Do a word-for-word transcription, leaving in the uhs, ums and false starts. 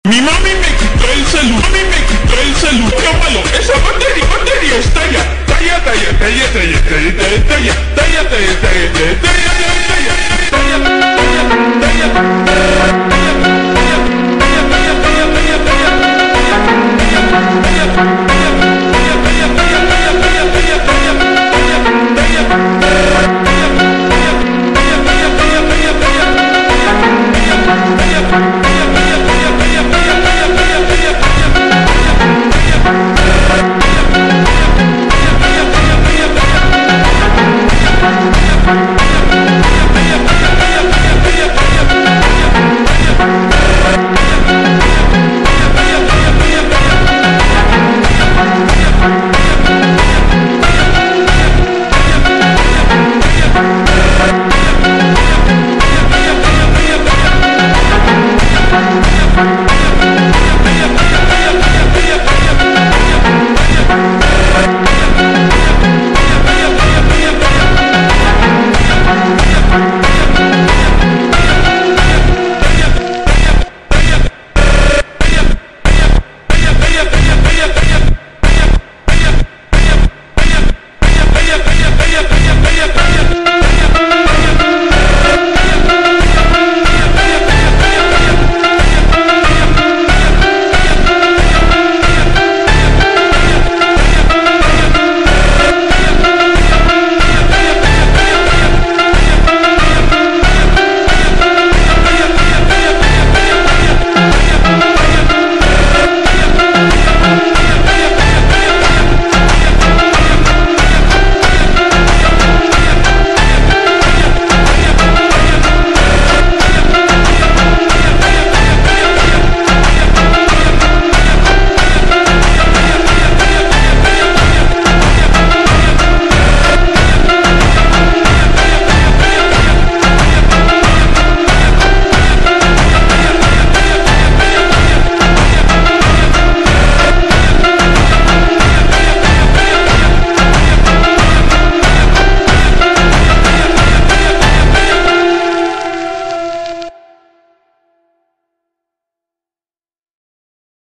Mi mami me quitó el celu, mami me quitó el celu, qué malo, esa batería, batería estalla, talla, talla, talla, talla, talla, talla, talla, talla, talla, talla, talla, talla, talla, talla, talla, talla, talla, talla,